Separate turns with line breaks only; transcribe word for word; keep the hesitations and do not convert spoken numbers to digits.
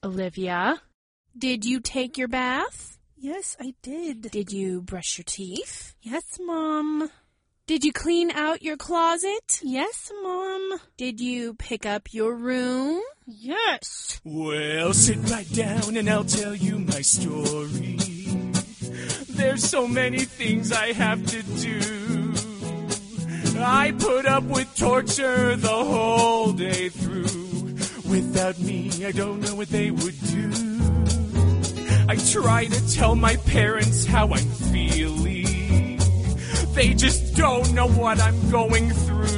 Olivia, did you take your bath?
Yes, I did.
Did you brush your teeth?
Yes, Mom.
Did you clean out your closet?
Yes, Mom.
Did you pick up your room?
Yes.
Well, sit right down and I'll tell you my story. There's so many things I have to do. I put up with torture the whole day through. Without me, I don't know what they would do. I try to tell my parents how I'm feeling. They just don't know what I'm going through.